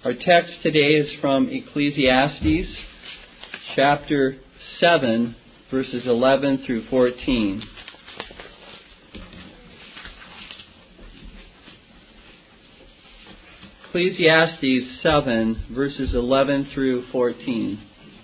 Our text today is from Ecclesiastes chapter 7, verses 11 through 14. Ecclesiastes 7, verses 11 through 14.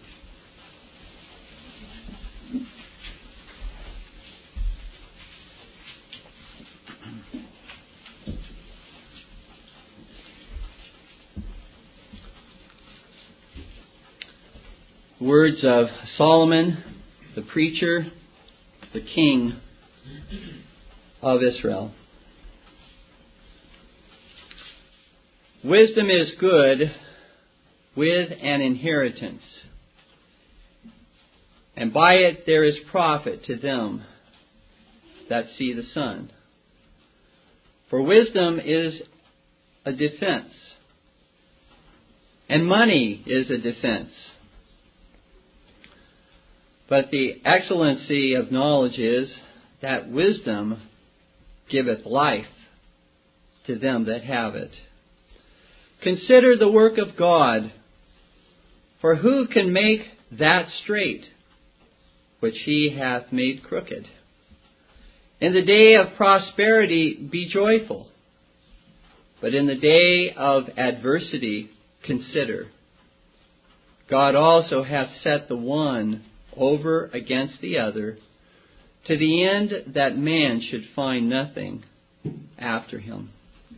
Words of Solomon, the preacher, the king of Israel. Wisdom is good with an inheritance, and by it there is profit to them that see the sun. For wisdom is a defense, and money is a defense. But the excellency of knowledge is that wisdom giveth life to them that have it. Consider the work of God, for who can make that straight which He hath made crooked? In the day of prosperity be joyful, but in the day of adversity consider. God also hath set the one over against the other, to the end that man should find nothing after him.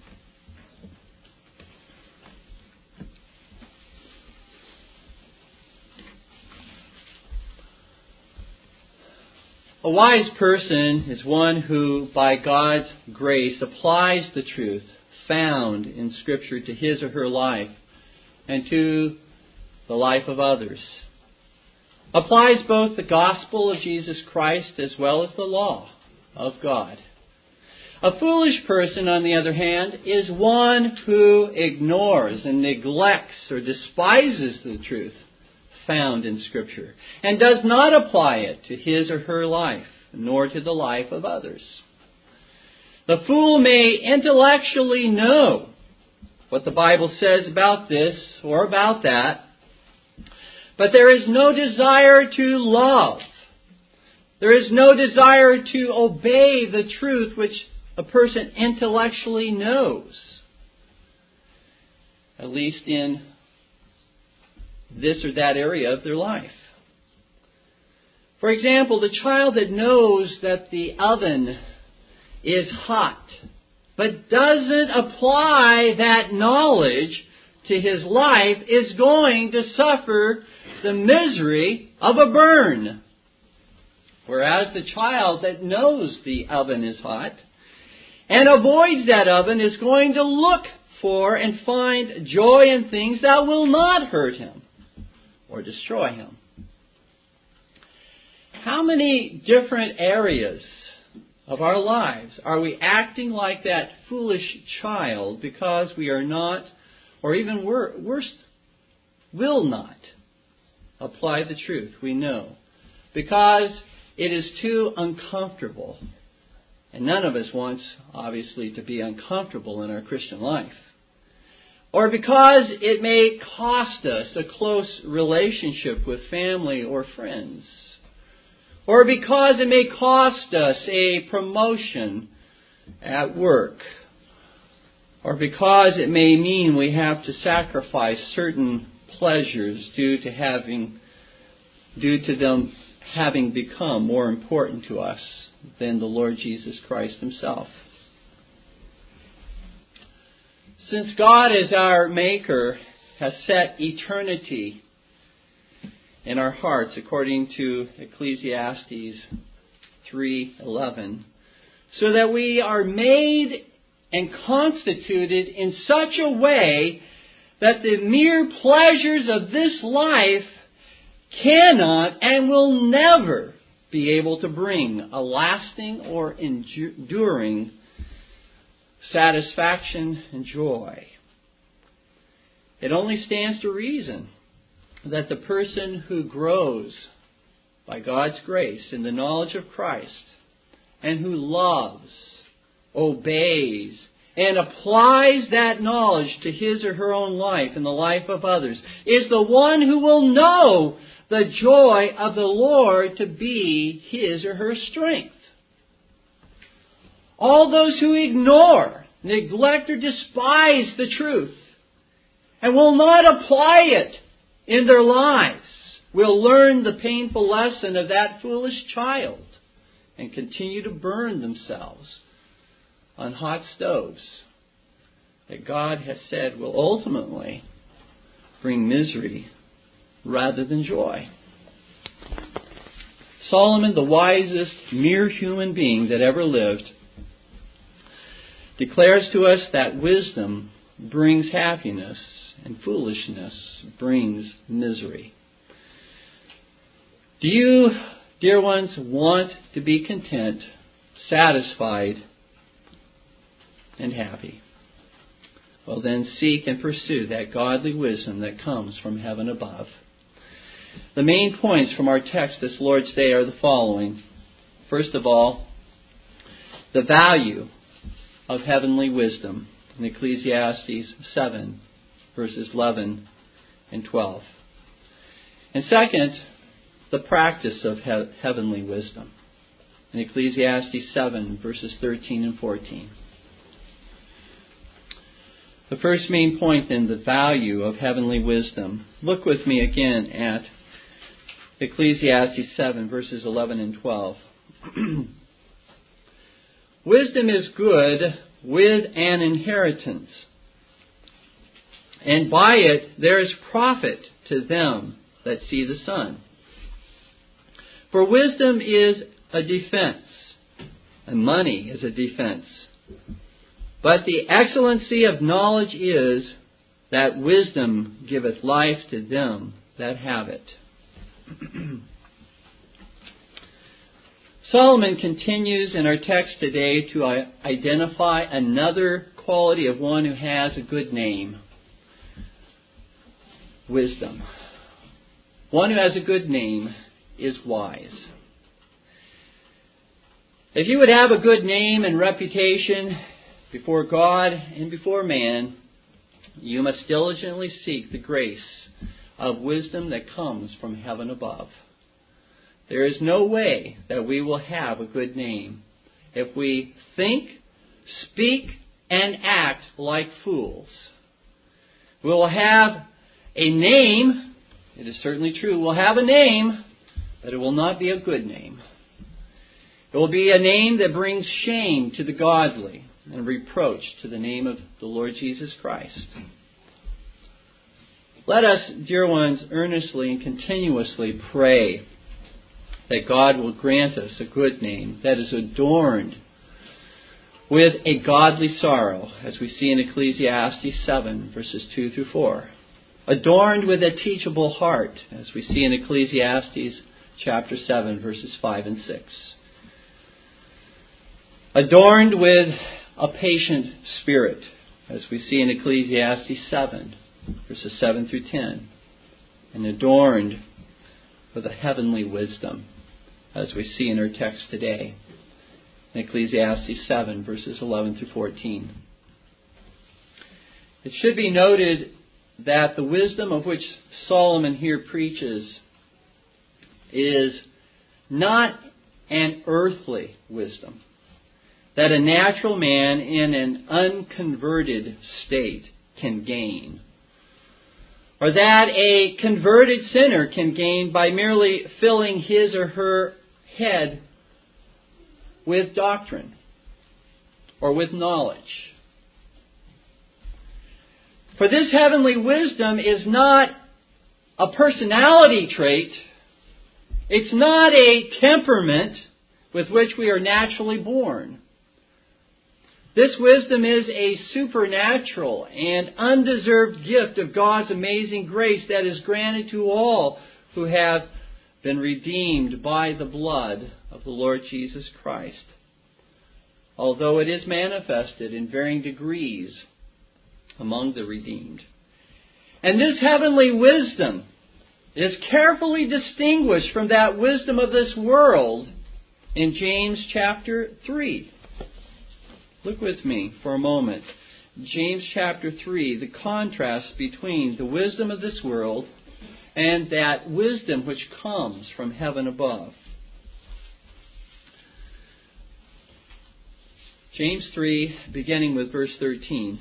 A wise person is one who, by God's grace, applies the truth found in Scripture to his or her life and to the life of others. Applies both the gospel of Jesus Christ as well as the law of God. A foolish person, on the other hand, is one who ignores and neglects or despises the truth found in Scripture and does not apply it to his or her life, nor to the life of others. The fool may intellectually know what the Bible says about this or about that, but there is no desire to love. There is no desire to obey the truth which a person intellectually knows, at least in this or that area of their life. For example, the child that knows that the oven is hot, but doesn't apply that knowledge to his life, is going to suffer the misery of a burn. Whereas the child that knows the oven is hot and avoids that oven is going to look for and find joy in things that will not hurt him or destroy him. How many different areas of our lives are we acting like that foolish child because we are not, or even worse, will not apply the truth we know, because it is too uncomfortable. And none of us wants, obviously, to be uncomfortable in our Christian life. Or because it may cost us a close relationship with family or friends. Or because it may cost us a promotion at work. Or because it may mean we have to sacrifice certain pleasures due to them having become more important to us than the Lord Jesus Christ Himself. Since God as our Maker has set eternity in our hearts, according to Ecclesiastes 3:11, so that we are made and constituted in such a way that the mere pleasures of this life cannot and will never be able to bring a lasting or enduring satisfaction and joy. It only stands to reason that the person who grows by God's grace in the knowledge of Christ and who loves, obeys, and applies that knowledge to his or her own life and the life of others is the one who will know the joy of the Lord to be his or her strength. All those who ignore, neglect, or despise the truth and will not apply it in their lives will learn the painful lesson of that foolish child and continue to burn themselves on hot stoves that God has said will ultimately bring misery rather than joy. Solomon, the wisest mere human being that ever lived, declares to us that wisdom brings happiness and foolishness brings misery. Do you, dear ones, want to be content, satisfied, and happy? Well, then seek and pursue that godly wisdom that comes from heaven above. The main points from our text this Lord's Day are the following. First of all, the value of heavenly wisdom in Ecclesiastes 7, verses 11 and 12. And second, the practice of heavenly wisdom in Ecclesiastes 7, verses 13 and 14. The first main point, then, the value of heavenly wisdom. Look with me again at Ecclesiastes 7, verses 11 and 12. Wisdom is good with an inheritance, and by it there is profit to them that see the sun. For wisdom is a defense, and money is a defense. But the excellency of knowledge is that wisdom giveth life to them that have it. Solomon continues in our text today to identify another quality of one who has a good name. Wisdom. One who has a good name is wise. If you would have a good name and reputation before God and before man, you must diligently seek the grace of wisdom that comes from heaven above. There is no way that we will have a good name if we think, speak, and act like fools. We will have a name. It is certainly true. We'll have a name, but it will not be a good name. It will be a name that brings shame to the godly and reproach to the name of the Lord Jesus Christ. Let us, dear ones, earnestly and continuously pray that God will grant us a good name that is adorned with a godly sorrow, as we see in Ecclesiastes 7, verses 2 through 4. Adorned with a teachable heart, as we see in Ecclesiastes chapter 7, verses 5 and 6. Adorned with a patient spirit, as we see in Ecclesiastes 7, verses 7 through 10. And adorned with a heavenly wisdom, as we see in our text today, in Ecclesiastes 7, verses 11 through 14. It should be noted that the wisdom of which Solomon here preaches is not an earthly wisdom that a natural man in an unconverted state can gain, or that a converted sinner can gain by merely filling his or her head with doctrine or with knowledge. For this heavenly wisdom is not a personality trait. It's not a temperament with which we are naturally born. This wisdom is a supernatural and undeserved gift of God's amazing grace that is granted to all who have been redeemed by the blood of the Lord Jesus Christ, although it is manifested in varying degrees among the redeemed. And this heavenly wisdom is carefully distinguished from that wisdom of this world in James chapter 3. Look with me for a moment. James chapter 3, the contrast between the wisdom of this world and that wisdom which comes from heaven above. James 3, beginning with verse 13.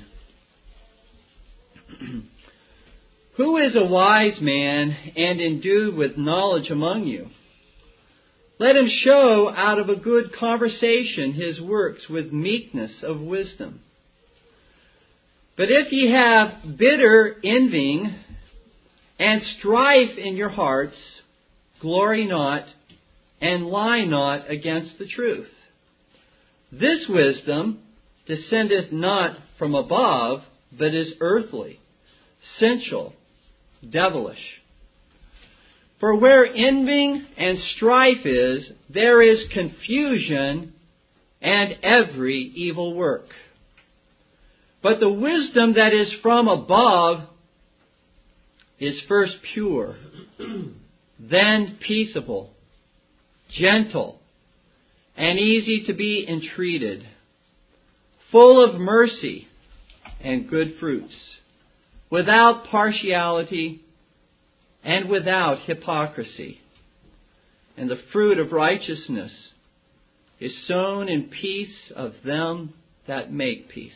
Who is a wise man and endued with knowledge among you? Let him show out of a good conversation his works with meekness of wisdom. But if ye have bitter envying and strife in your hearts, glory not and lie not against the truth. This wisdom descendeth not from above, but is earthly, sensual, devilish. For where envying and strife is, there is confusion and every evil work. But the wisdom that is from above is first pure, then peaceable, gentle, and easy to be entreated, full of mercy and good fruits, without partiality and without hypocrisy. And the fruit of righteousness is sown in peace of them that make peace.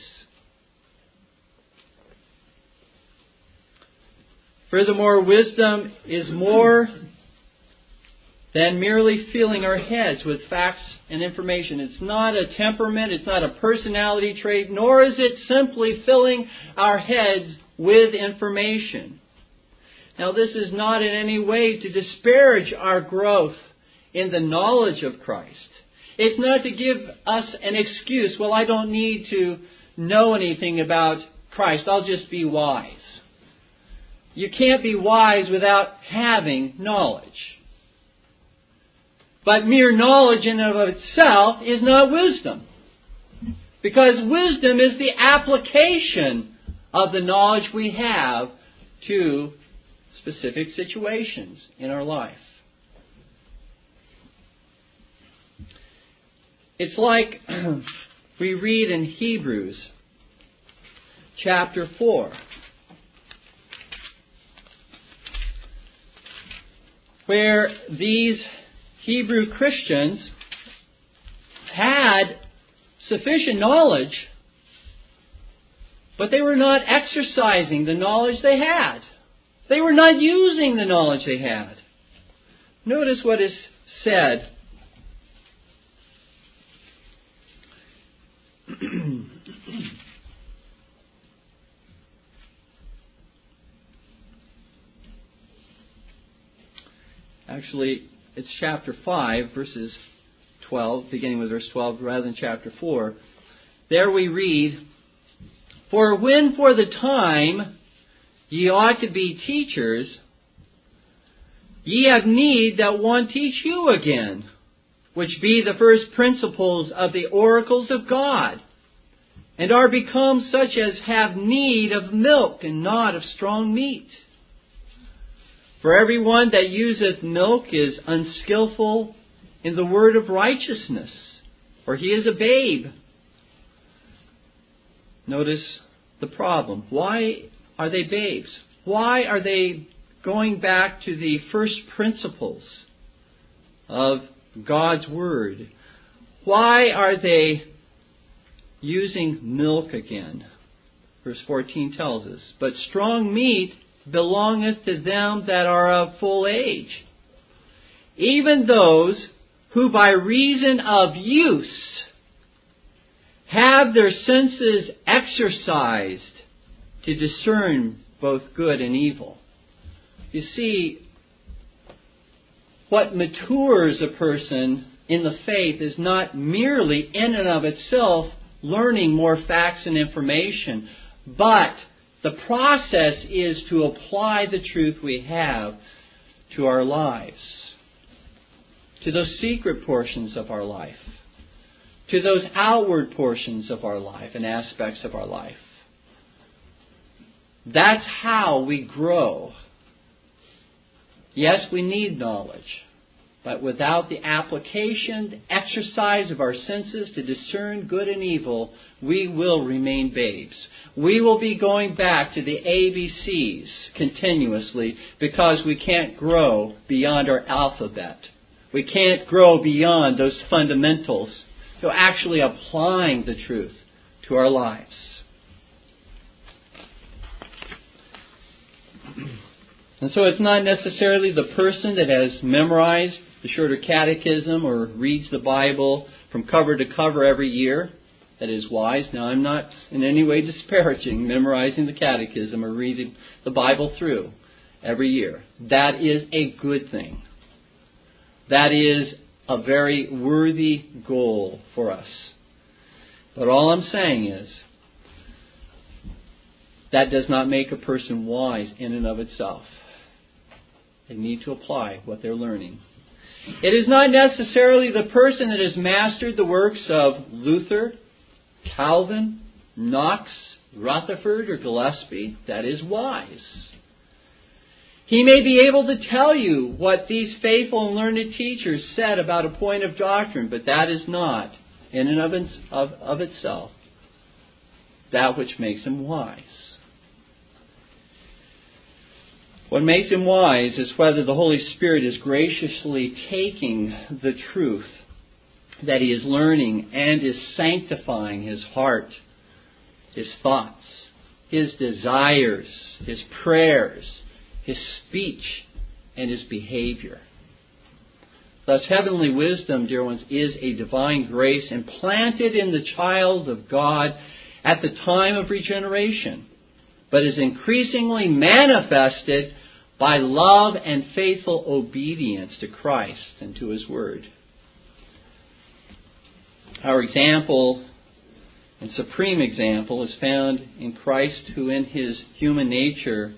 Furthermore, wisdom is more than merely filling our heads with facts and information. It's not a temperament, it's not a personality trait, nor is it simply filling our heads with information. Now, this is not in any way to disparage our growth in the knowledge of Christ. It's not to give us an excuse, well, I don't need to know anything about Christ, I'll just be wise. You can't be wise without having knowledge. But mere knowledge in and of itself is not wisdom. Because wisdom is the application of the knowledge we have to specific situations in our life. It's like we read in Hebrews chapter 4. Where these Hebrew Christians had sufficient knowledge, but they were not exercising the knowledge they had. They were not using the knowledge they had. Notice what is said. Actually, it's chapter 5, verses 12, beginning with verse 12, rather than chapter 4. There we read, For when for the time ye ought to be teachers, ye have need that one teach you again, which be the first principles of the oracles of God, and are become such as have need of milk and not of strong meat. For everyone that useth milk is unskillful in the word of righteousness, for he is a babe. Notice the problem. Why are they babes? Why are they going back to the first principles of God's Word? Why are they using milk again? Verse 14 tells us, But strong meat belongeth to them that are of full age, even those who by reason of use have their senses exercised to discern both good and evil. You see, what matures a person in the faith is not merely in and of itself learning more facts and information, but the process is to apply the truth we have to our lives, to those secret portions of our life, to those outward portions of our life and aspects of our life. That's how we grow. Yes, we need knowledge. But without the application, the exercise of our senses to discern good and evil, we will remain babes. We will be going back to the ABCs continuously because we can't grow beyond our alphabet. We can't grow beyond those fundamentals to actually applying the truth to our lives. And so it's not necessarily the person that has memorized the shorter catechism or reads the Bible from cover to cover every year that is wise. Now, I'm not in any way disparaging memorizing the catechism or reading the Bible through every year. That is a good thing. That is a very worthy goal for us. But all I'm saying is, that does not make a person wise in and of itself. They need to apply what they're learning. It is not necessarily the person that has mastered the works of Luther, Calvin, Knox, Rutherford, or Gillespie that is wise. He may be able to tell you what these faithful and learned teachers said about a point of doctrine, but that is not, in and of itself, that which makes him wise. What makes him wise is whether the Holy Spirit is graciously taking the truth that he is learning and is sanctifying his heart, his thoughts, his desires, his prayers, his speech, and his behavior. Thus, heavenly wisdom, dear ones, is a divine grace implanted in the child of God at the time of regeneration, but is increasingly manifested by love and faithful obedience to Christ and to His Word. Our example, and supreme example, is found in Christ, who in His human nature,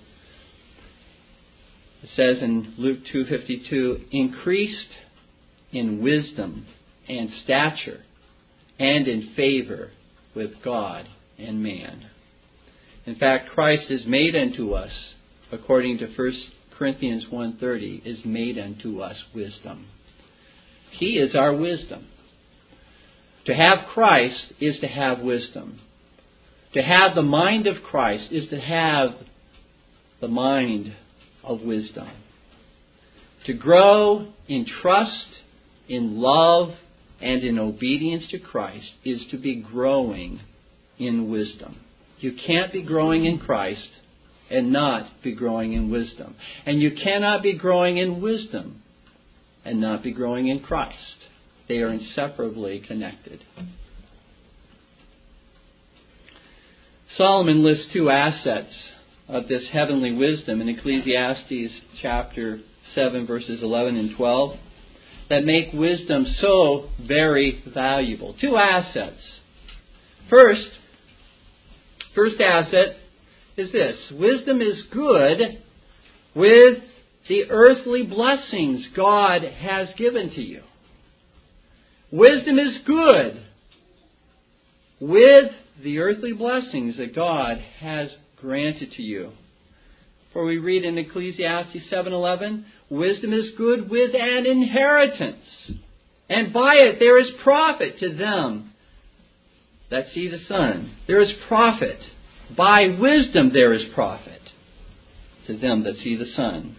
it says in Luke 2:52, increased in wisdom and stature and in favor with God and man. In fact, Christ is made unto us, according to 1 Corinthians 1:30, is made unto us wisdom. He is our wisdom. To have Christ is to have wisdom. To have the mind of Christ is to have the mind of wisdom. To grow in trust, in love, and in obedience to Christ is to be growing in wisdom. You can't be growing in Christ and not be growing in wisdom. And you cannot be growing in wisdom and not be growing in Christ. They are inseparably connected. Solomon lists two assets of this heavenly wisdom in Ecclesiastes chapter 7, verses 11 and 12, that make wisdom so very valuable. Two assets. First asset is this. Wisdom is good with the earthly blessings God has given to you. Wisdom is good with the earthly blessings that God has granted to you. For we read in Ecclesiastes 7:11, wisdom is good with an inheritance, and by it there is profit to them that see the sun. There is profit. By wisdom there is profit to them that see the sun.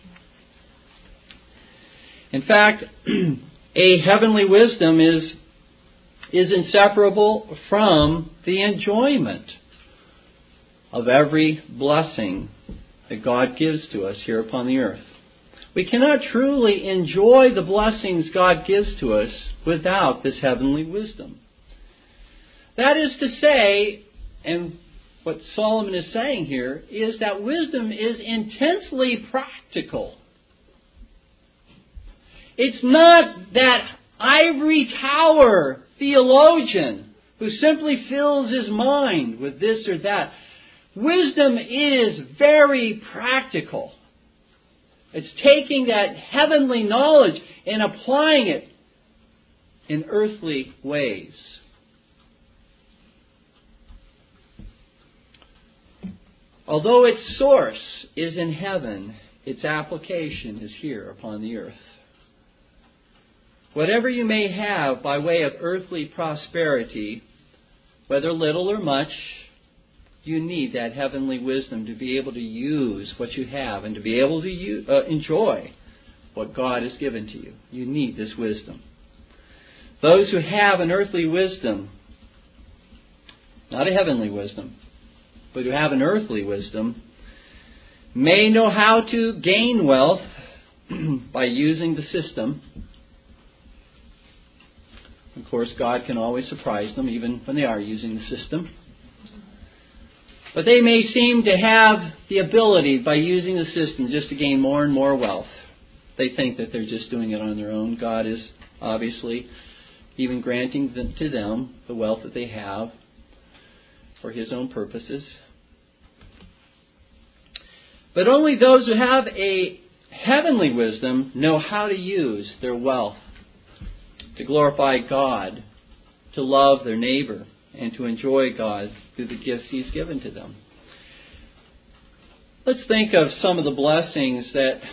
In fact, a heavenly wisdom is inseparable from the enjoyment of every blessing that God gives to us here upon the earth. We cannot truly enjoy the blessings God gives to us without this heavenly wisdom. That is to say, and what Solomon is saying here, is that wisdom is intensely practical. It's not that ivory tower theologian who simply fills his mind with this or that. Wisdom is very practical. It's taking that heavenly knowledge and applying it in earthly ways. Although its source is in heaven, its application is here upon the earth. Whatever you may have by way of earthly prosperity, whether little or much, you need that heavenly wisdom to be able to use what you have and to be able to enjoy what God has given to you. You need this wisdom. Those who have an earthly wisdom, not a heavenly wisdom, but who have an earthly wisdom, may know how to gain wealth by using the system. Of course, God can always surprise them, even when they are using the system. But they may seem to have the ability, by using the system, just to gain more and more wealth. They think that they're just doing it on their own. God is obviously even granting to them the wealth that they have for His own purposes. But only those who have a heavenly wisdom know how to use their wealth to glorify God, to love their neighbor, and to enjoy God through the gifts He's given to them. Let's think of some of the blessings that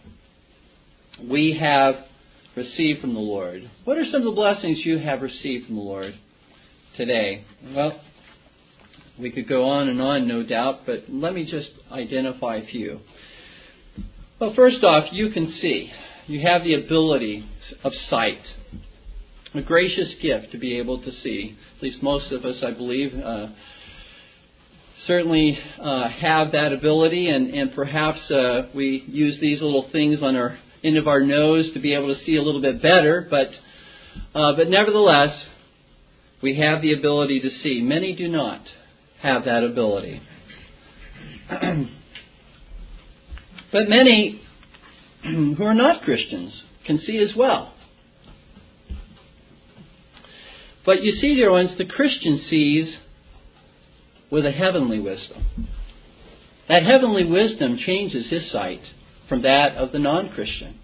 we have received from the Lord. What are some of the blessings you have received from the Lord today? Well, we could go on, no doubt, but let me just identify a few. Well, first off, you can see. You have the ability of sight. A gracious gift to be able to see. At least most of us, I believe, certainly have that ability, and perhaps we use these little things on our end of our nose to be able to see a little bit better, but nevertheless, we have the ability to see. Many do not have that ability. But many who are not Christians can see as well. But you see, dear ones, the Christian sees with a heavenly wisdom. That heavenly wisdom changes his sight from that of the non-Christian.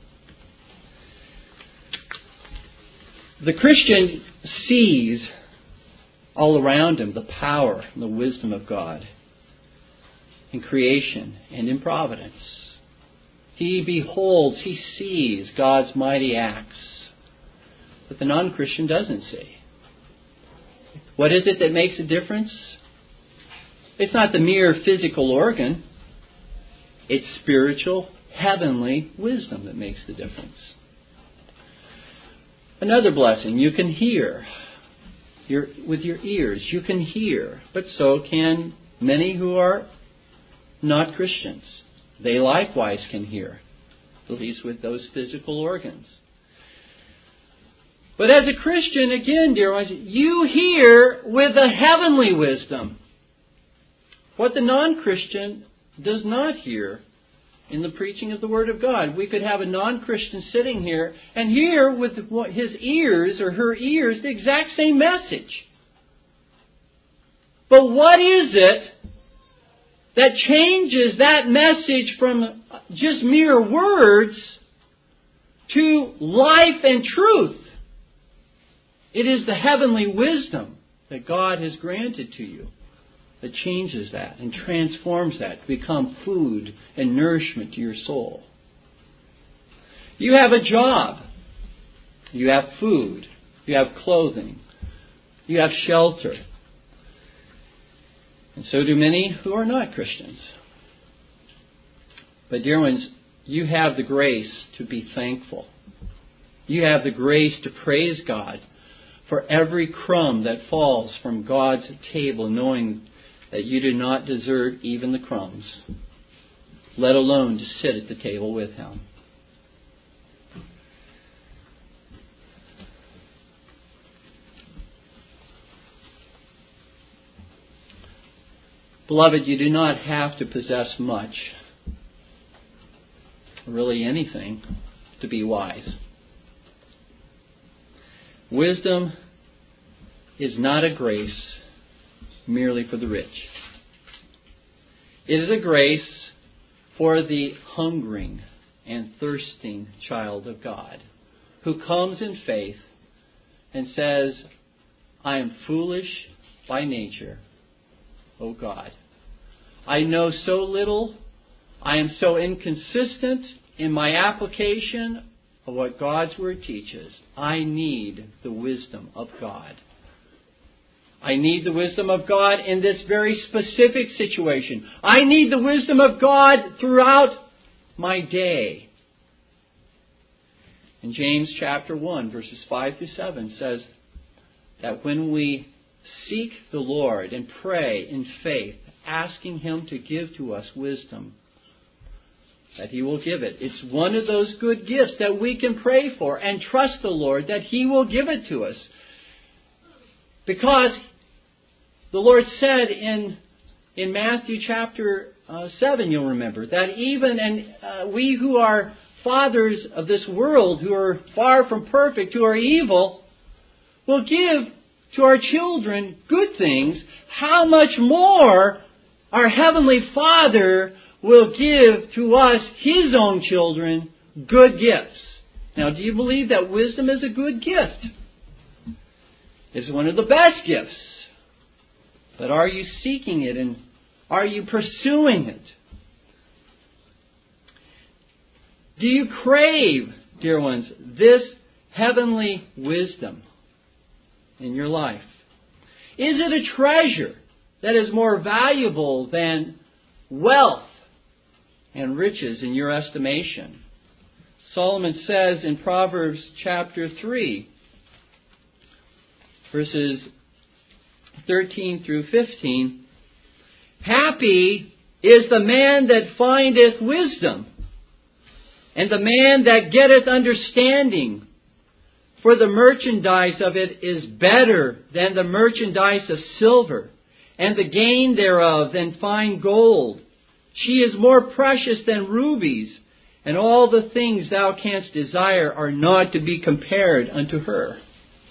The Christian sees all around him the power and the wisdom of God in creation and in providence. He beholds, he sees God's mighty acts that the non-Christian doesn't see. What is it that makes a difference? It's not the mere physical organ. It's spiritual, heavenly wisdom that makes the difference. Another blessing, you can hear. With your ears, you can hear. But so can many who are not Christians. They likewise can hear, at least with those physical organs. But as a Christian, again, dear ones, you hear with a heavenly wisdom what the non-Christian does not hear in the preaching of the Word of God. We could have a non-Christian sitting here and hear with his ears or her ears the exact same message. But what is it that changes that message from just mere words to life and truth? It is the heavenly wisdom that God has granted to you that changes that and transforms that to become food and nourishment to your soul. You have a job. You have food. You have clothing. You have shelter. And so do many who are not Christians. But dear ones, you have the grace to be thankful. You have the grace to praise God for every crumb that falls from God's table, knowing that you do not deserve even the crumbs, let alone to sit at the table with Him. Beloved, you do not have to possess much, really anything, to be wise. Wisdom is not a grace merely for the rich. It is a grace for the hungering and thirsting child of God who comes in faith and says, I am foolish by nature, O God. I know so little. I am so inconsistent in my application of what God's Word teaches, I need the wisdom of God. I need the wisdom of God in this very specific situation. I need the wisdom of God throughout my day. And James chapter 1, verses 5 through 7 says that when we seek the Lord and pray in faith, asking Him to give to us wisdom, that He will give it. It's one of those good gifts that we can pray for and trust the Lord that He will give it to us. Because the Lord said in Matthew chapter 7, you'll remember, that even we who are fathers of this world, who are far from perfect, who are evil, will give to our children good things. How much more our Heavenly Father will give to us, His own children, good gifts. Now, do you believe that wisdom is a good gift? It's one of the best gifts. But are you seeking it and are you pursuing it? Do you crave, dear ones, this heavenly wisdom in your life? Is it a treasure that is more valuable than wealth and riches in your estimation? Solomon says in Proverbs chapter 3, verses 13 through 15, happy is the man that findeth wisdom, and the man that getteth understanding. For the merchandise of it is better than the merchandise of silver, and the gain thereof than fine gold. She is more precious than rubies, and all the things thou canst desire are not to be compared unto her.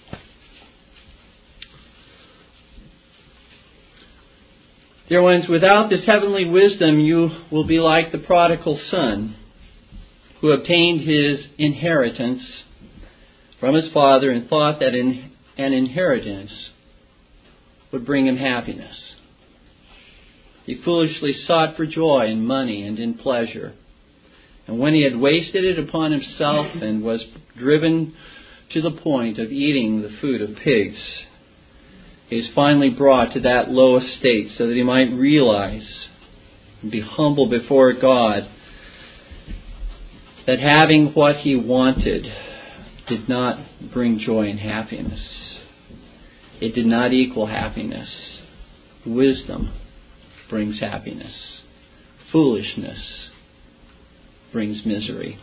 Dear ones, without this heavenly wisdom, you will be like the prodigal son who obtained his inheritance from his father and thought that an inheritance would bring him happiness. He foolishly sought for joy in money and in pleasure. And when he had wasted it upon himself and was driven to the point of eating the food of pigs, he is finally brought to that low estate so that he might realize and be humble before God that having what he wanted did not bring joy and happiness. It did not equal happiness. Wisdom brings happiness. Foolishness brings misery.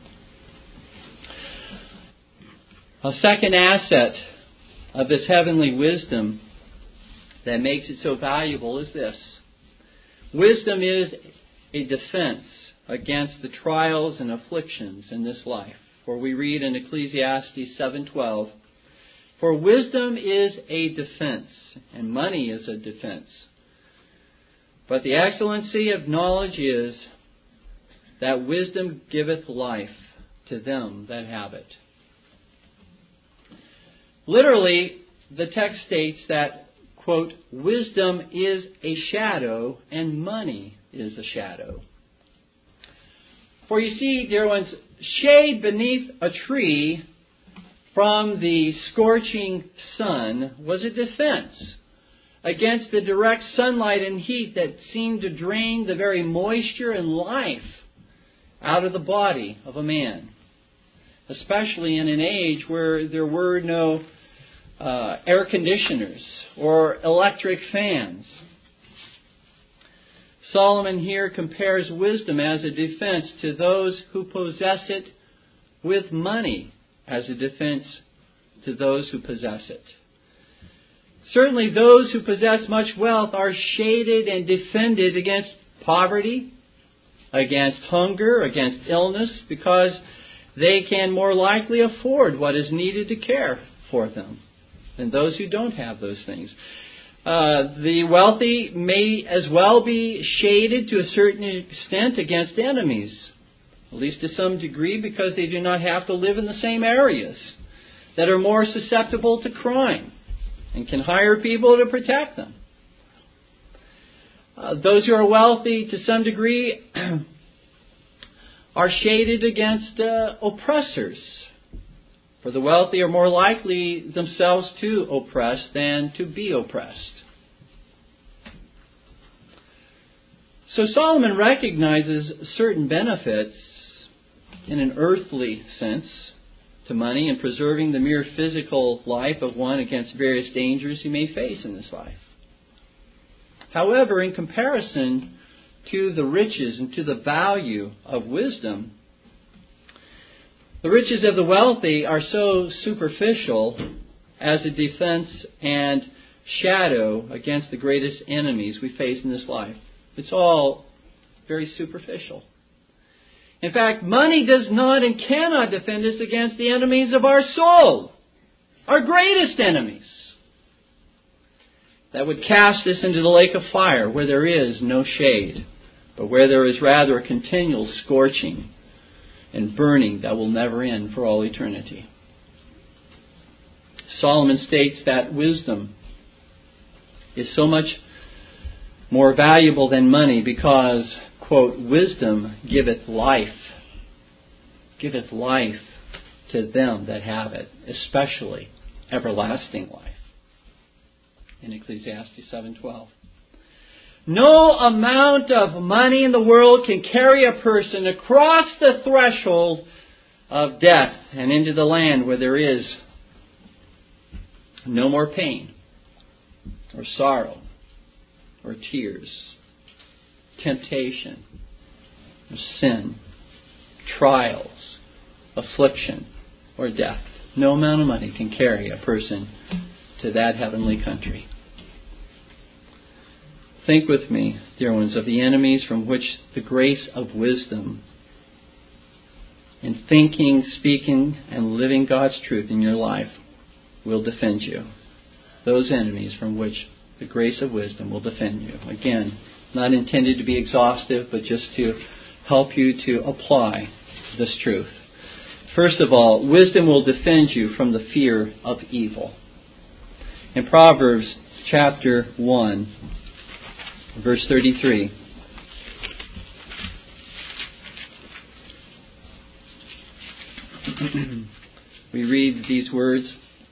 A second asset of this heavenly wisdom that makes it so valuable is this. Wisdom is a defense against the trials and afflictions in this life. For we read in Ecclesiastes 7:12, for wisdom is a defense, and money is a defense. But the excellency of knowledge is that wisdom giveth life to them that have it. Literally, the text states that, quote, wisdom is a shadow and money is a shadow. For you see, dear ones, shade beneath a tree from the scorching sun was a defense against the direct sunlight and heat that seemed to drain the very moisture and life out of the body of a man, especially in an age where there were no air conditioners or electric fans. Solomon here compares wisdom as a defense to those who possess it, with money as a defense to those who possess it. Certainly those who possess much wealth are shaded and defended against poverty, against hunger, against illness, because they can more likely afford what is needed to care for them than those who don't have those things. The wealthy may as well be shaded to a certain extent against enemies, at least to some degree, because they do not have to live in the same areas that are more susceptible to crime and can hire people to protect them. Those who are wealthy to some degree are shaded against oppressors. For the wealthy are more likely themselves to oppress than to be oppressed. So Solomon recognizes certain benefits in an earthly sense to money and preserving the mere physical life of one against various dangers he may face in this life. However, in comparison to the riches and to the value of wisdom, the riches of the wealthy are so superficial as a defense and shadow against the greatest enemies we face in this life. It's all very superficial. In fact, money does not and cannot defend us against the enemies of our soul, our greatest enemies, that would cast us into the lake of fire where there is no shade, but where there is rather a continual scorching and burning that will never end for all eternity. Solomon states that wisdom is so much more valuable than money because, quote, wisdom giveth life to them that have it, especially everlasting life. In Ecclesiastes 7:12. No amount of money in the world can carry a person across the threshold of death and into the land where there is no more pain or sorrow or tears, temptation or sin, trials, affliction or death. No amount of money can carry a person to that heavenly country. Think with me, dear ones, of the enemies from which the grace of wisdom in thinking, speaking, and living God's truth in your life will defend you. Those enemies from which the grace of wisdom will defend you. Again, not intended to be exhaustive, but just to help you to apply this truth. First of all, wisdom will defend you from the fear of evil. In Proverbs chapter 1, verse 33. We read these words.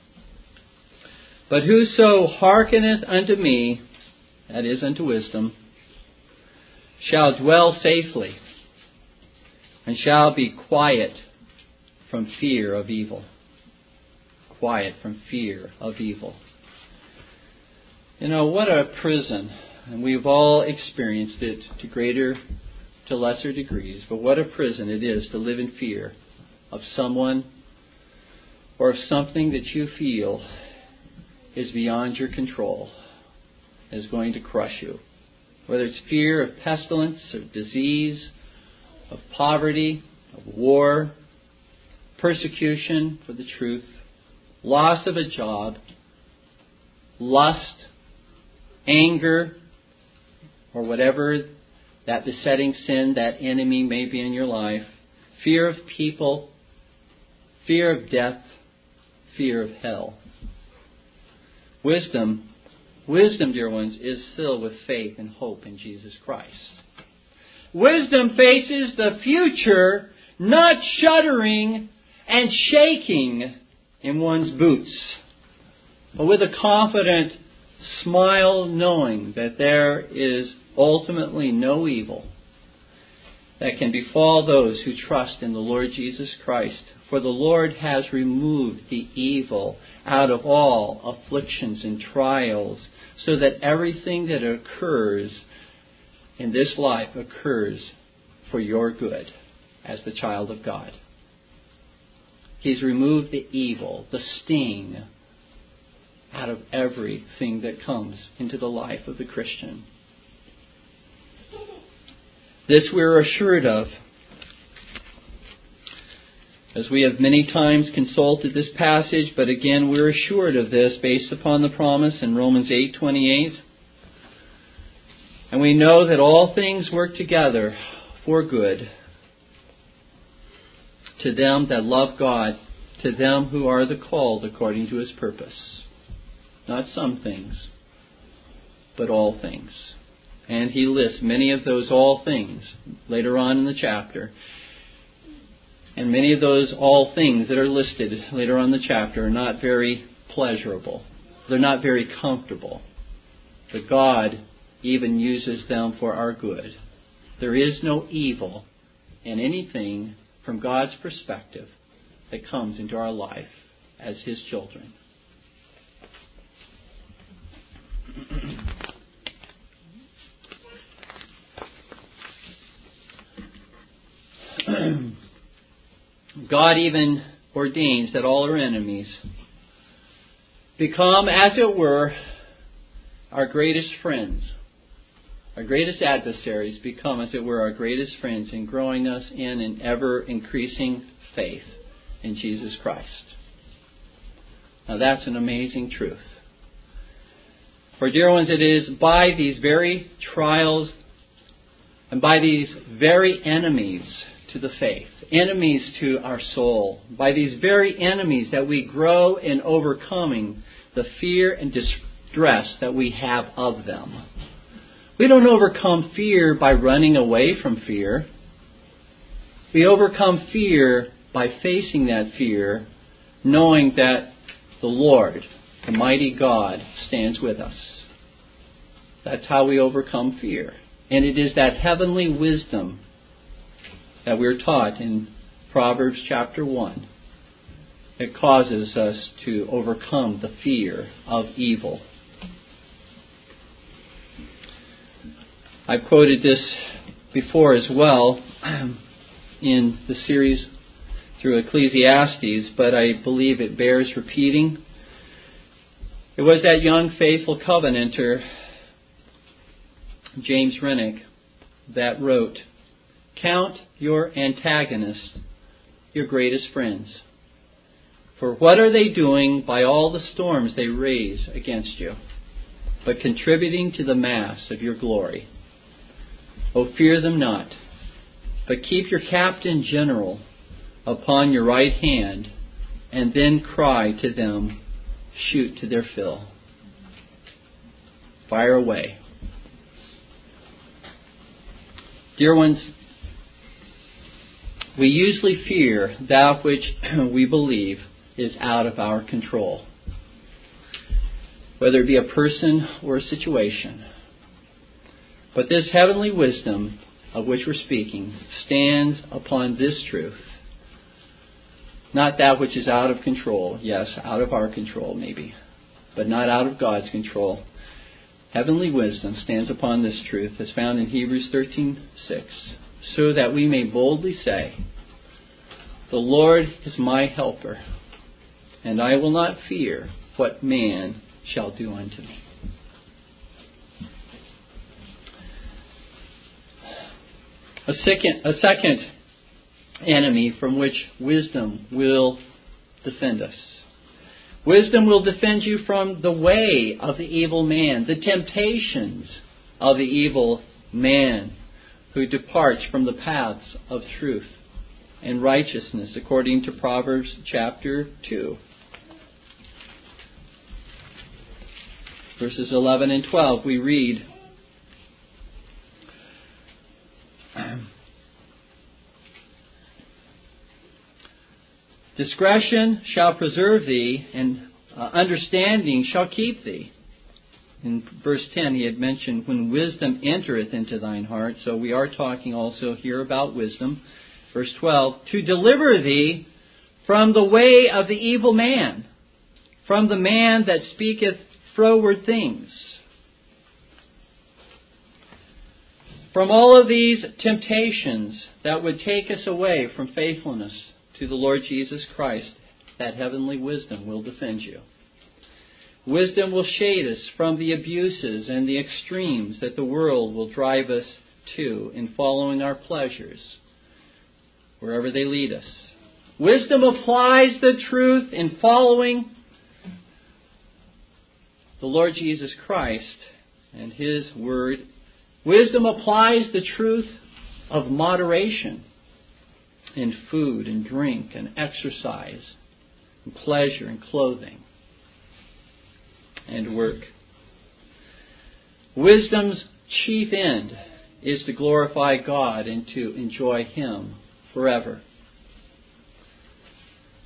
But whoso hearkeneth unto me, that is unto wisdom, shall dwell safely, and shall be quiet from fear of evil. Quiet from fear of evil. You know, what a prison. And we've all experienced it to greater, to lesser degrees. But what a prison it is to live in fear of someone or of something that you feel is beyond your control, is going to crush you. Whether it's fear of pestilence, of disease, of poverty, of war, persecution for the truth, loss of a job, lust, anger, or whatever that besetting sin, that enemy may be in your life, fear of people, fear of death, fear of hell. Wisdom, dear ones, is filled with faith and hope in Jesus Christ. Wisdom faces the future not shuddering and shaking in one's boots, but with a confident smile, knowing that there is ultimately no evil that can befall those who trust in the Lord Jesus Christ. For the Lord has removed the evil out of all afflictions and trials, so that everything that occurs in this life occurs for your good as the child of God. He's removed the evil, the sting, out of everything that comes into the life of the Christian. This we're assured of, as we have many times consulted this passage, but again we're assured of this based upon the promise in Romans 8:28. And we know that all things work together for good to them that love God, to them who are the called according to His purpose. Not some things, but all things. And he lists many of those all things later on in the chapter. And many of those all things that are listed later on in the chapter are not very pleasurable. They're not very comfortable. But God even uses them for our good. There is no evil in anything from God's perspective that comes into our life as His children. God even ordains that all our enemies become, as it were, our greatest friends. Our greatest adversaries become, as it were, our greatest friends in growing us in an ever-increasing faith in Jesus Christ. Now that's an amazing truth. For dear ones, it is by these very trials and by these very enemies to the faith, enemies to our soul, by these very enemies that we grow in overcoming the fear and distress that we have of them. We don't overcome fear by running away from fear. We overcome fear by facing that fear, knowing that the Lord, the mighty God, stands with us. That's how we overcome fear. And it is that heavenly wisdom that we're taught in Proverbs chapter 1 that causes us to overcome the fear of evil. I've quoted this before as well in the series through Ecclesiastes, but I believe it bears repeating. It was that young faithful covenanter, James Rennick, that wrote, "Count your antagonists your greatest friends. For what are they doing by all the storms they raise against you, but contributing to the mass of your glory? O fear them not, but keep your captain general upon your right hand, and then cry to them, shoot to their fill." Fire away. Dear ones, we usually fear that which we believe is out of our control, whether it be a person or a situation. But this heavenly wisdom of which we're speaking stands upon this truth. Not that which is out of control. Yes, out of our control maybe, but not out of God's control. Heavenly wisdom stands upon this truth as found in Hebrews 13:6, so that we may boldly say, "The Lord is my helper, and I will not fear what man shall do unto me." A second enemy from which wisdom will defend us. Wisdom will defend you from the way of the evil man, the temptations of the evil man who departs from the paths of truth and righteousness, according to Proverbs chapter 2. Verses 11 and 12 we read, "Discretion shall preserve thee, and understanding shall keep thee." In verse 10 he had mentioned, "When wisdom entereth into thine heart." So we are talking also here about wisdom. Verse 12, "To deliver thee from the way of the evil man, from the man that speaketh froward things." From all of these temptations that would take us away from faithfulness to the Lord Jesus Christ, that heavenly wisdom will defend you. Wisdom will shade us from the abuses and the extremes that the world will drive us to in following our pleasures, wherever they lead us. Wisdom applies the truth in following the Lord Jesus Christ and His Word. Wisdom applies the truth of moderation in food and drink and exercise and pleasure and clothing and work. Wisdom's chief end is to glorify God and to enjoy Him forever.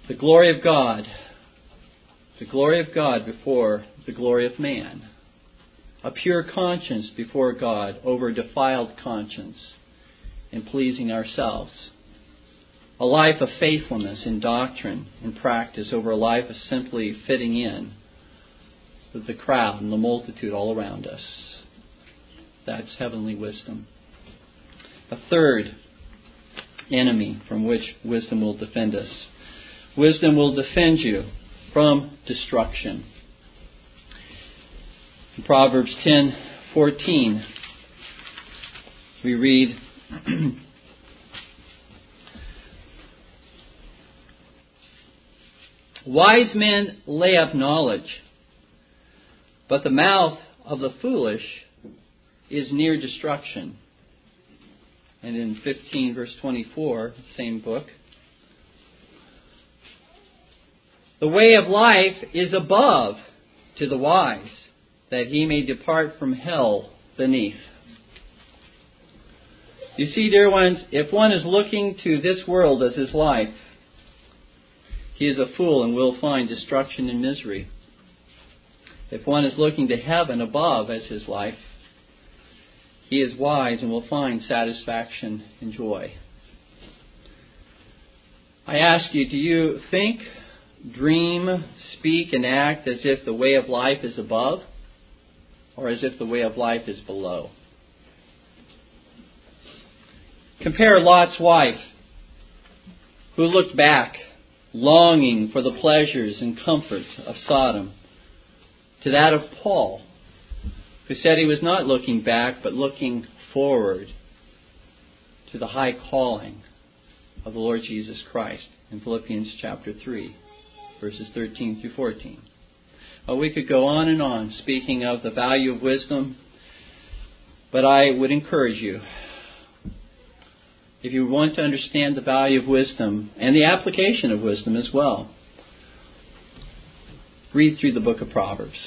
The glory of God. The glory of God before the glory of man. A pure conscience before God over a defiled conscience in pleasing ourselves. A life of faithfulness in doctrine and practice over a life of simply fitting in with the crowd and the multitude all around us. That's heavenly wisdom. A third enemy from which wisdom will defend us. Wisdom will defend you from destruction. In Proverbs 10:14, we read, "Wise men lay up knowledge, but the mouth of the foolish is near destruction." And in 15 verse 24, same book, "The way of life is above to the wise, that he may depart from hell beneath." You see, dear ones, if one is looking to this world as his life, he is a fool and will find destruction and misery. If one is looking to heaven above as his life, he is wise and will find satisfaction and joy. I ask you, do you think, dream, speak, and act as if the way of life is above, or as if the way of life is below? Compare Lot's wife, who looked back, longing for the pleasures and comfort of Sodom, to that of Paul, who said he was not looking back, but looking forward to the high calling of the Lord Jesus Christ in Philippians chapter 3, verses 13 through 14. We could go on and on speaking of the value of wisdom, but I would encourage you, if you want to understand the value of wisdom and the application of wisdom as well, read through the book of Proverbs.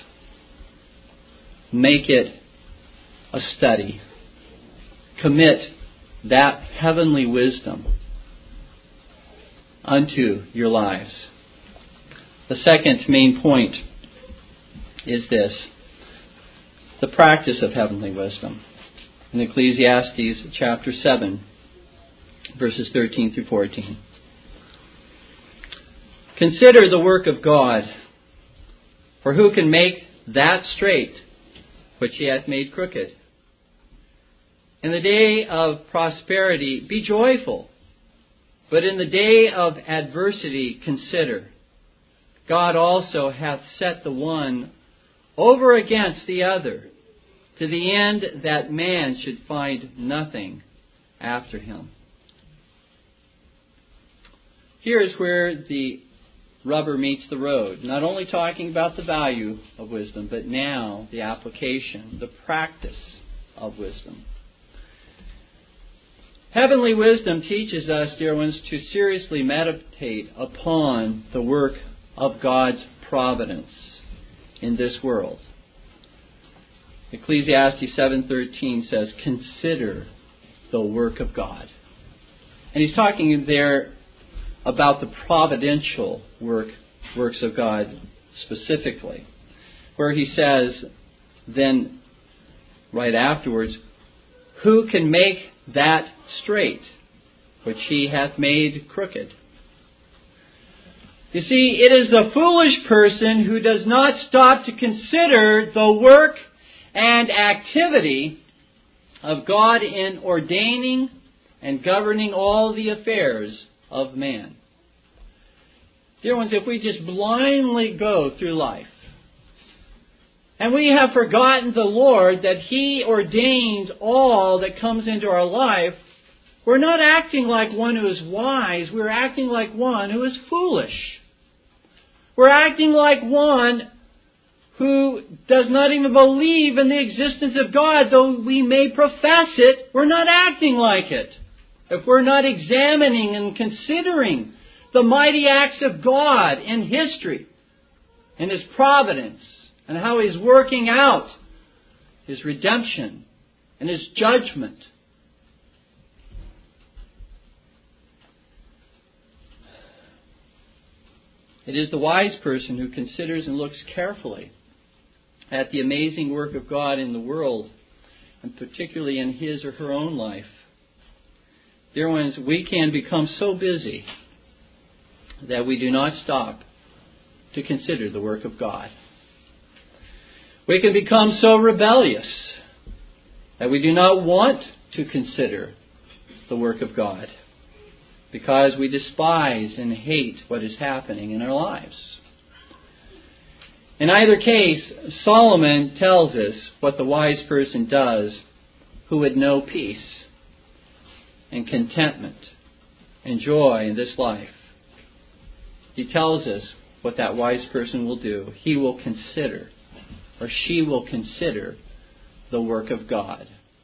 Make it a study. Commit that heavenly wisdom unto your lives. The second main point is this: the practice of heavenly wisdom. In Ecclesiastes chapter 7, verses 13 through 14. "Consider the work of God, for who can make that straight which he hath made crooked? In the day of prosperity be joyful, but in the day of adversity consider. God also hath set the one over against the other, to the end that man should find nothing after him." Here's where the rubber meets the road. Not only talking about the value of wisdom, but now the application, the practice of wisdom. Heavenly wisdom teaches us, dear ones, to seriously meditate upon the work of God's providence in this world. Ecclesiastes 7:13 says, "Consider the work of God." And he's talking there about the providential works of God specifically, where he says then right afterwards, "Who can make that straight which he hath made crooked?" You see, it is the foolish person who does not stop to consider the work and activity of God in ordaining and governing all the affairs of man. Dear ones, if we just blindly go through life and we have forgotten the Lord, that He ordains all that comes into our life, we're not acting like one who is wise, we're acting like one who is foolish. We're acting like one who does not even believe in the existence of God, though we may profess it. We're not acting like it. If we're not examining and considering the mighty acts of God in history and His providence and how He's working out His redemption and His judgment. It is the wise person who considers and looks carefully at the amazing work of God in the world, and particularly in his or her own life. Dear ones, we can become so busy that we do not stop to consider the work of God. We can become so rebellious that we do not want to consider the work of God because we despise and hate what is happening in our lives. In either case, Solomon tells us what the wise person does who would know peace and contentment and joy in this life. He tells us what that wise person will do. He will consider, or she will consider, the work of God.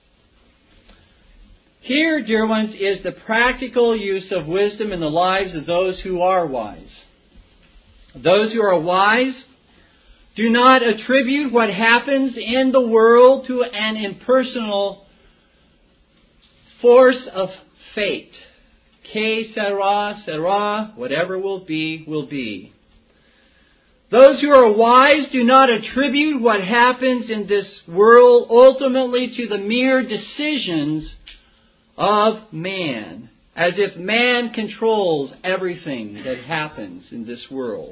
Here, dear ones, is the practical use of wisdom in the lives of those who are wise. Those who are wise do not attribute what happens in the world to an impersonal force of fate. Que sera, sera, whatever will be, will be. Those who are wise do not attribute what happens in this world ultimately to the mere decisions of man, as if man controls everything that happens in this world.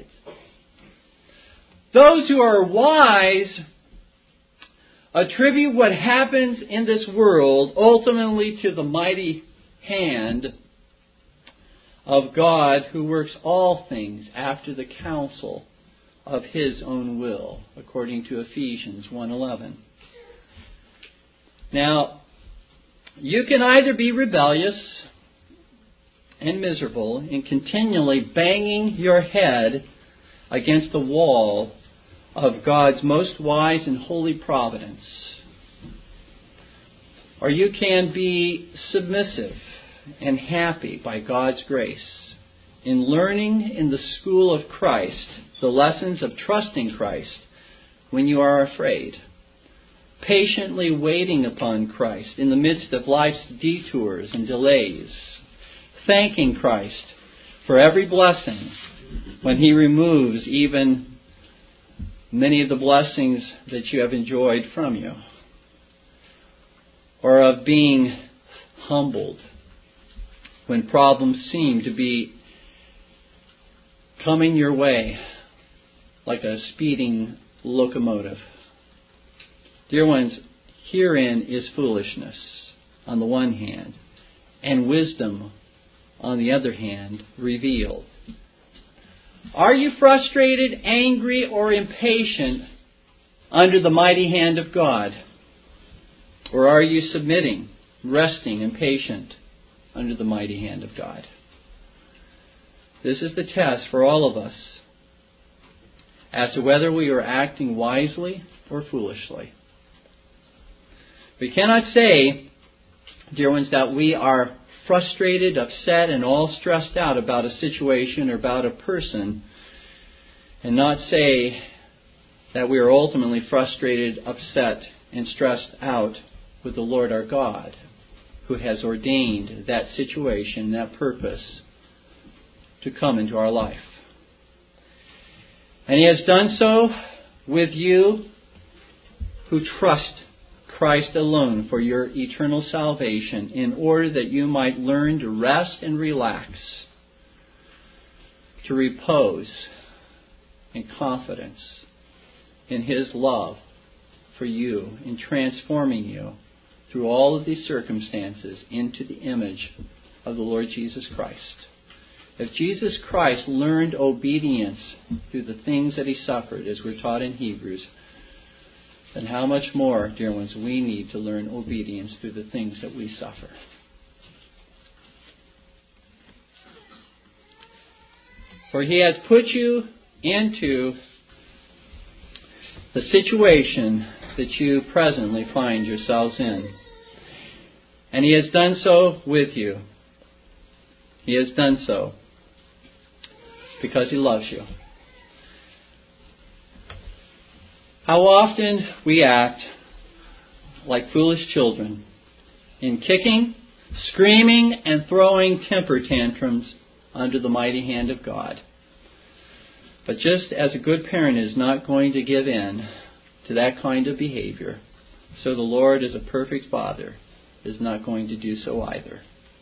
Those who are wise attribute what happens in this world ultimately to the mighty hand of God, who works all things after the counsel of His own will, according to Ephesians 1:11. Now, you can either be rebellious and miserable in continually banging your head against the wall of God's most wise and holy providence, or you can be submissive and happy by God's grace in learning in the school of Christ the lessons of trusting Christ when you are afraid, patiently waiting upon Christ in the midst of life's detours and delays, thanking Christ for every blessing when He removes even many of the blessings that you have enjoyed from you, or of being humbled when problems seem to be coming your way like a speeding locomotive. Dear ones, herein is foolishness on the one hand, and wisdom on the other hand revealed. Are you frustrated, angry, or impatient under the mighty hand of God? Or are you submitting, resting, and patient under the mighty hand of God? This is the test for all of us as to whether we are acting wisely or foolishly. We cannot say, dear ones, that we are frustrated, upset, and all stressed out about a situation or about a person, and not say that we are ultimately frustrated, upset, and stressed out with the Lord our God, who has ordained that situation, that purpose, to come into our life. And He has done so with you who trust Christ alone for your eternal salvation, in order that you might learn to rest and relax, to repose in confidence in His love for you in transforming you through all of these circumstances into the image of the Lord Jesus Christ. If Jesus Christ learned obedience through the things that He suffered, as we're taught in Hebrews, then how much more, dear ones, we need to learn obedience through the things that we suffer. For He has put you into the situation that you presently find yourselves in. And He has done so with you. He has done so because He loves you. How often we act like foolish children in kicking, screaming, and throwing temper tantrums under the mighty hand of God. But just as a good parent is not going to give in to that kind of behavior, so the Lord, as a perfect Father, is not going to do so either.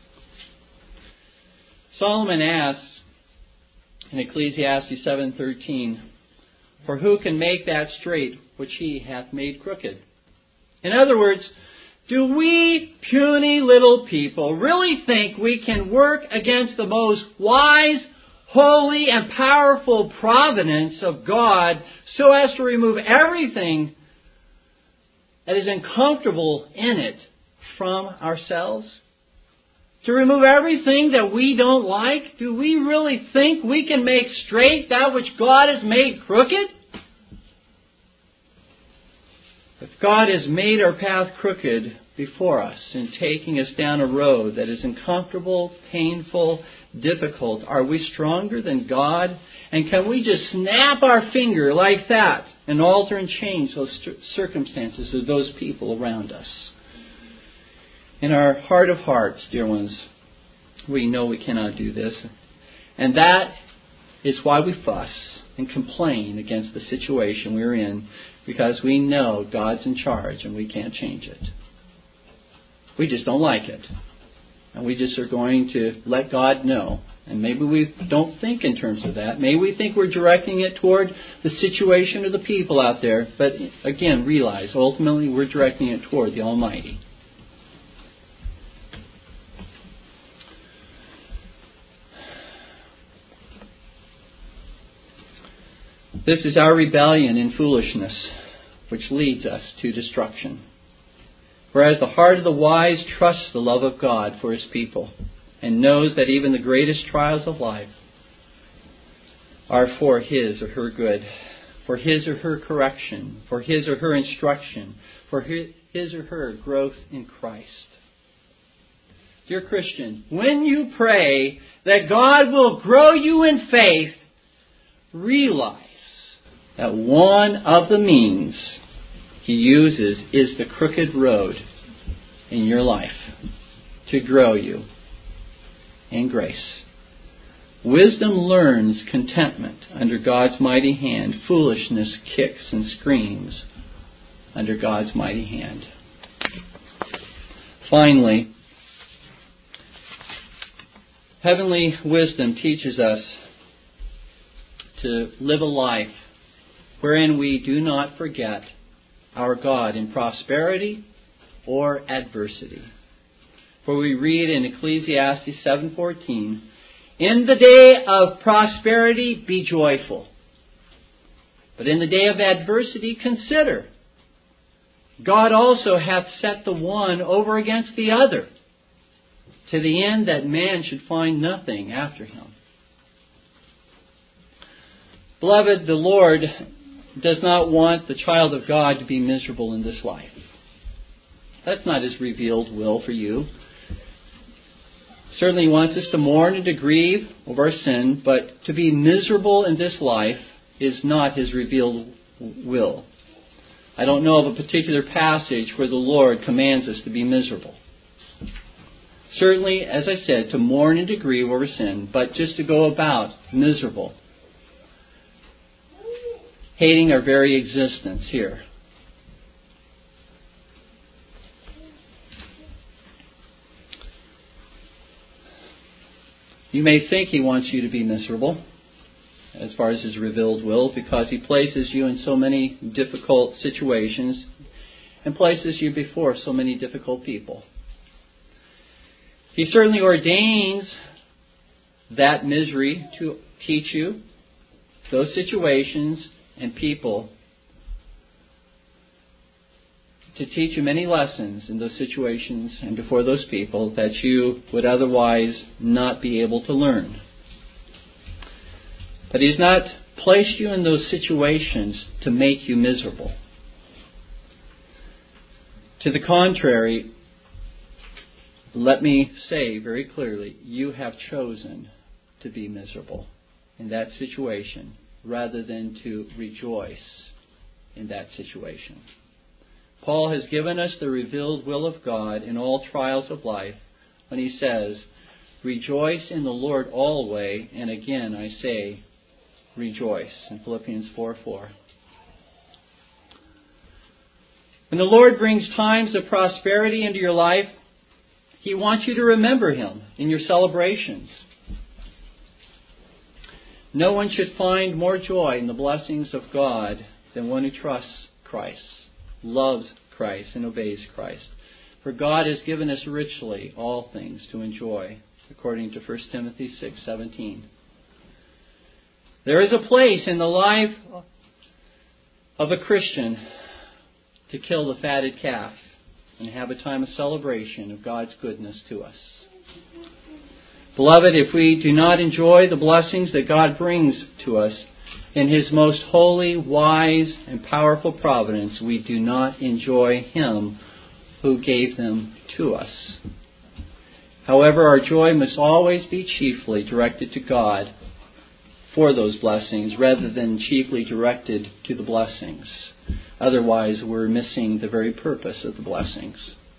Solomon asks in Ecclesiastes 7:13, "For who can make that straight which he hath made crooked?" In other words, do we puny little people really think we can work against the most wise, holy, and powerful providence of God so as to remove everything that is uncomfortable in it from ourselves? To remove everything that we don't like? Do we really think we can make straight that which God has made crooked? If God has made our path crooked before us in taking us down a road that is uncomfortable, painful, difficult, are we stronger than God? And can we just snap our finger like that and alter and change those circumstances of those people around us? In our heart of hearts, dear ones, we know we cannot do this. And that is why we fuss and complain against the situation we're in, because we know God's in charge and we can't change it. We just don't like it. And we just are going to let God know. And maybe we don't think in terms of that. Maybe we think we're directing it toward the situation or the people out there. But again, realize ultimately we're directing it toward the Almighty. This is our rebellion and foolishness which leads us to destruction. Whereas the heart of the wise trusts the love of God for His people and knows that even the greatest trials of life are for his or her good, for his or her correction, for his or her instruction, for his or her growth in Christ. Dear Christian, when you pray that God will grow you in faith, realize that one of the means He uses is the crooked road in your life to grow you in grace. Wisdom learns contentment under God's mighty hand. Foolishness kicks and screams under God's mighty hand. Finally, heavenly wisdom teaches us to live a life wherein we do not forget our God in prosperity or adversity. For we read in Ecclesiastes 7:14, "In the day of prosperity be joyful, but in the day of adversity consider. God also hath set the one over against the other, to the end that man should find nothing after him." Beloved, the Lord does not want the child of God to be miserable in this life. That's not His revealed will for you. Certainly He wants us to mourn and to grieve over our sin, but to be miserable in this life is not His revealed will. I don't know of a particular passage where the Lord commands us to be miserable. Certainly, as I said, to mourn and to grieve over sin, but just to go about miserable, hating our very existence here. You may think He wants you to be miserable as far as His revealed will, because He places you in so many difficult situations and places you before so many difficult people. He certainly ordains that misery to teach you those situations and people, to teach you many lessons in those situations and before those people that you would otherwise not be able to learn. But He's not placed you in those situations to make you miserable. To the contrary, let me say very clearly, you have chosen to be miserable in that situation rather than to rejoice in that situation. Paul has given us the revealed will of God in all trials of life when he says, "Rejoice in the Lord always," and again I say, rejoice in Philippians 4:4. When the Lord brings times of prosperity into your life, He wants you to remember Him in your celebrations. No one should find more joy in the blessings of God than one who trusts Christ, loves Christ, and obeys Christ. For God has given us richly all things to enjoy, according to 1 Timothy 6:17. There is a place in the life of a Christian to kill the fatted calf and have a time of celebration of God's goodness to us. Beloved, if we do not enjoy the blessings that God brings to us in His most holy, wise, and powerful providence, we do not enjoy Him who gave them to us. However, our joy must always be chiefly directed to God for those blessings rather than chiefly directed to the blessings. Otherwise, we're missing the very purpose of the blessings.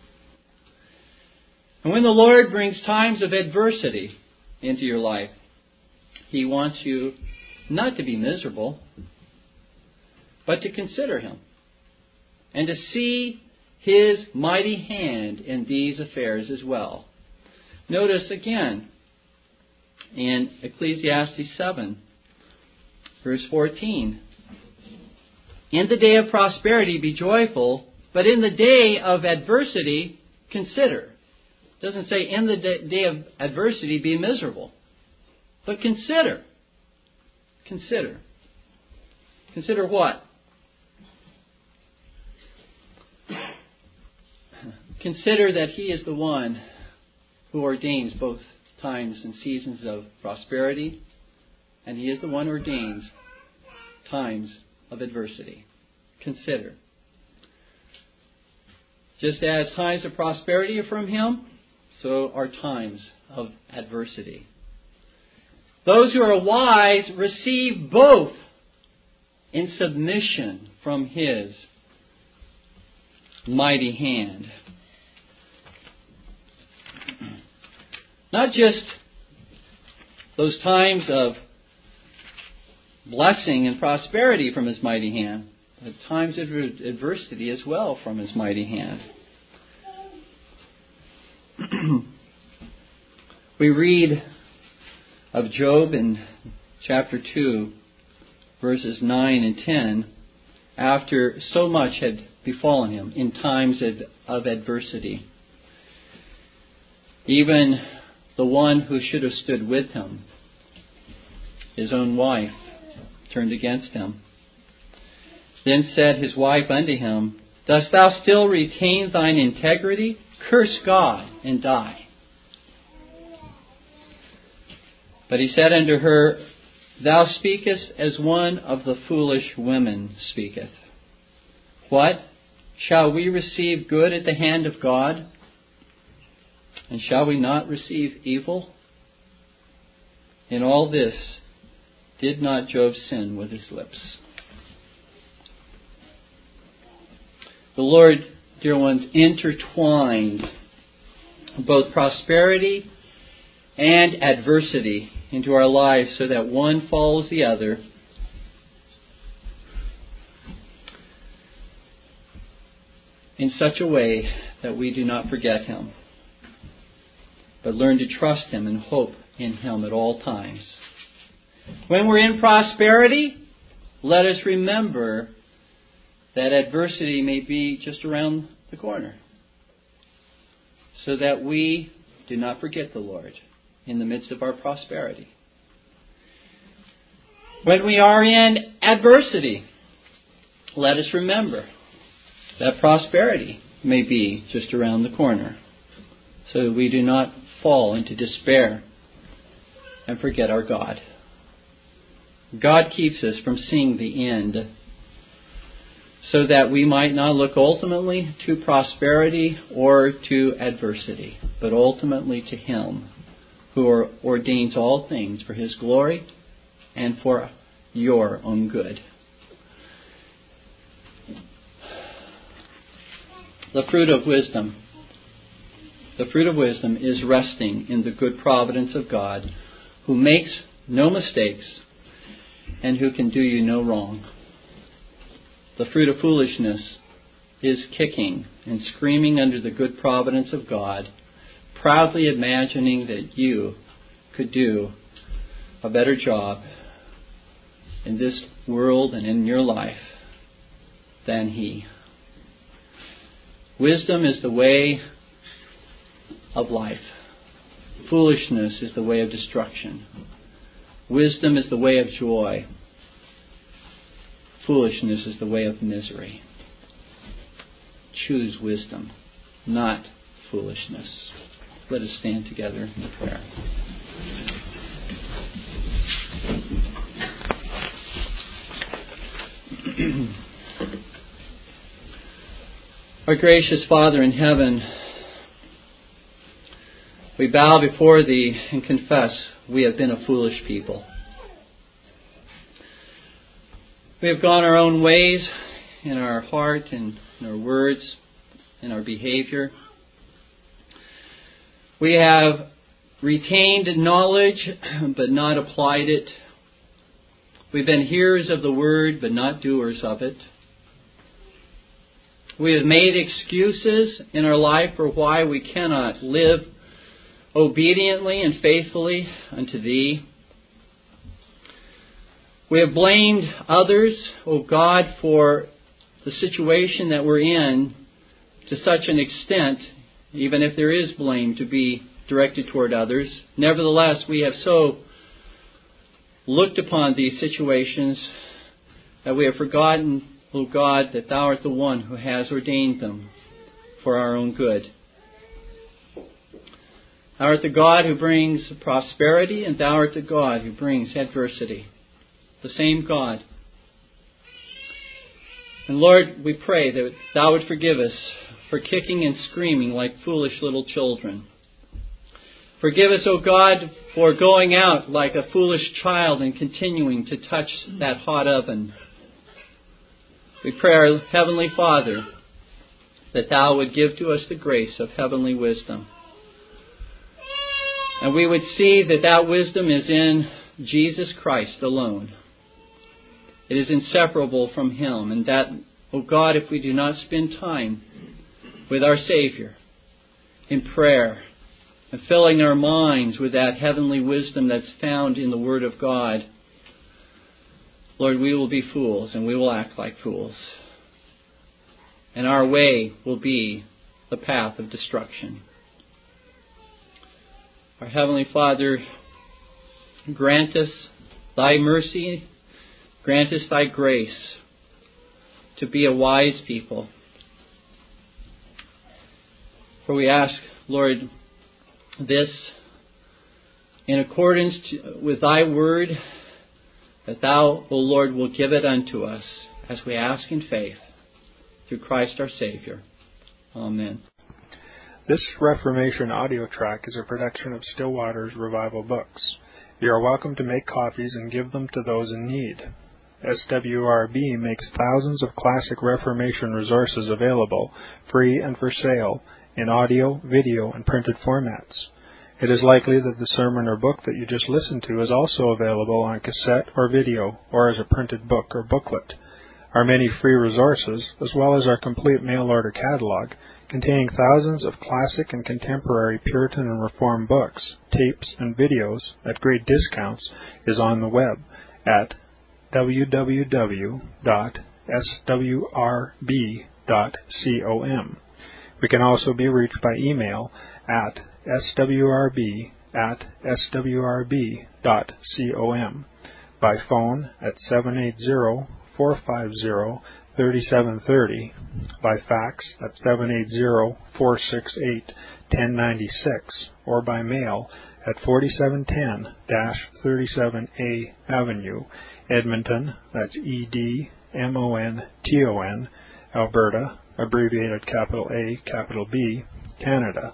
And when the Lord brings times of adversity into your life, He wants you not to be miserable, but to consider Him and to see His mighty hand in these affairs as well. Notice again in Ecclesiastes 7, verse 14. In the day of prosperity be joyful, but in the day of adversity consider. It doesn't say in the day of adversity be miserable, but consider. Consider. Consider what? Consider that He is the one who ordains both times and seasons of prosperity, and He is the one who ordains times of adversity. Consider. Just as times of prosperity are from Him, so are times of adversity. Those who are wise receive both in submission from His mighty hand. Not just those times of blessing and prosperity from His mighty hand, but times of adversity as well from His mighty hand. We read of Job in chapter 2, verses 9 and 10, after so much had befallen him in times of adversity. Even the one who should have stood with him, his own wife, turned against him. Then said his wife unto him, Dost thou still retain thine integrity? Curse God and die. But he said unto her, Thou speakest as one of the foolish women speaketh. What? Shall we receive good at the hand of God? And shall we not receive evil? In all this did not Job sin with his lips. The Lord, dear ones, intertwined both prosperity and adversity into our lives so that one follows the other. In such a way that we do not forget Him, but learn to trust Him and hope in Him at all times. When we're in prosperity, let us remember that adversity may be just around the corner, so that we do not forget the Lord in the midst of our prosperity. When we are in adversity, let us remember that prosperity may be just around the corner, so that we do not fall into despair and forget our God. God keeps us from seeing the end, so that we might not look ultimately to prosperity or to adversity, but ultimately to Him who ordains all things for His glory and for your own good. The fruit of wisdom. The fruit of wisdom is resting in the good providence of God, who makes no mistakes and who can do you no wrong. The fruit of foolishness is kicking and screaming under the good providence of God, proudly imagining that you could do a better job in this world and in your life than he. Wisdom is the way of life. Foolishness is the way of destruction. Wisdom is the way of joy. Foolishness is the way of misery. Choose wisdom, not foolishness. Let us stand together in prayer. Our gracious Father in heaven, we bow before Thee and confess we have been a foolish people. We have gone our own ways in our heart and in our words, in our behavior. We have retained knowledge but not applied it. We've been hearers of the word but not doers of it. We have made excuses in our life for why we cannot live obediently and faithfully unto Thee. We have blamed others, O God, for the situation that we're in to such an extent, even if there is blame to be directed toward others. Nevertheless, we have so looked upon these situations that we have forgotten, O God, that Thou art the one who has ordained them for our own good. Thou art the God who brings prosperity, and Thou art the God who brings adversity. The same God. And Lord, we pray that Thou would forgive us for kicking and screaming like foolish little children. Forgive us, O God, for going out like a foolish child and continuing to touch that hot oven. We pray, our Heavenly Father, that Thou would give to us the grace of heavenly wisdom. And we would see that that wisdom is in Jesus Christ alone. It is inseparable from Him. And that, O God, if we do not spend time with our Savior in prayer and filling our minds with that heavenly wisdom that's found in the Word of God, Lord, we will be fools and we will act like fools. And our way will be the path of destruction. Our Heavenly Father, grant us Thy mercy, grant us Thy grace to be a wise people. For we ask, Lord, this in accordance with Thy word, that Thou, O Lord, will give it unto us as we ask in faith through Christ our Savior. Amen. This Reformation audio track is a production of Still Waters Revival Books. You are welcome to make copies and give them to those in need. SWRB makes thousands of classic Reformation resources available, free and for sale, in audio, video, and printed formats. It is likely that the sermon or book that you just listened to is also available on cassette or video, or as a printed book or booklet. Our many free resources, as well as our complete mail-order catalog, containing thousands of classic and contemporary Puritan and Reformed books, tapes, and videos at great discounts, is on the web at www.swrb.com. We can also be reached by email at swrb@swrb.com, by phone at 780-450-3730, by fax at 780-468-1096, or by mail at 4710-37A Avenue, Edmonton, that's Edmonton, Alberta, abbreviated capital A, capital B, Canada,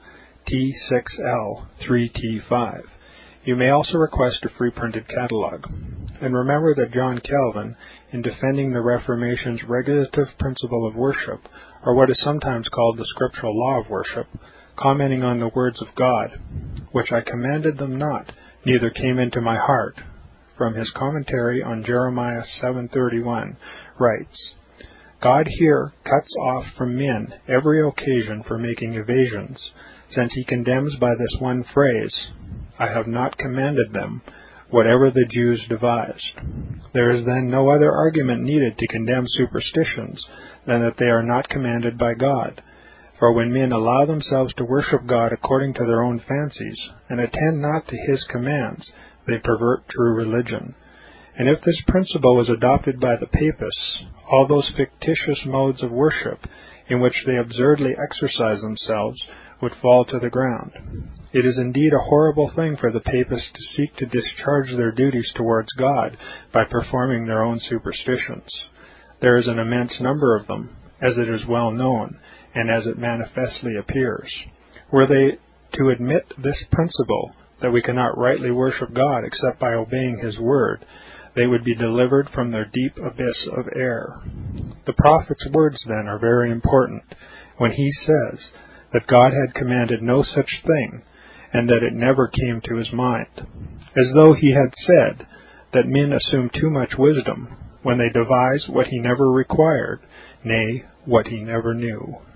T6L3T5. You may also request a free printed catalog. And remember that John Calvin, in defending the Reformation's regulative principle of worship, or what is sometimes called the scriptural law of worship, commenting on the words of God, which I commanded them not, neither came into my heart, from his commentary on Jeremiah 7:31, writes, God here cuts off from men every occasion for making evasions, since he condemns by this one phrase, I have not commanded them, whatever the Jews devised. There is then no other argument needed to condemn superstitions than that they are not commanded by God. For when men allow themselves to worship God according to their own fancies, and attend not to his commands, they pervert true religion. And if this principle is adopted by the papists, all those fictitious modes of worship in which they absurdly exercise themselves would fall to the ground. It is indeed a horrible thing for the papists to seek to discharge their duties towards God by performing their own superstitions. There is an immense number of them, as it is well known, and as it manifestly appears. Were they to admit this principle, that we cannot rightly worship God except by obeying his word, they would be delivered from their deep abyss of error. The prophet's words, then, are very important, when he says that God had commanded no such thing, and that it never came to his mind, as though he had said that men assume too much wisdom when they devise what he never required, nay, what he never knew.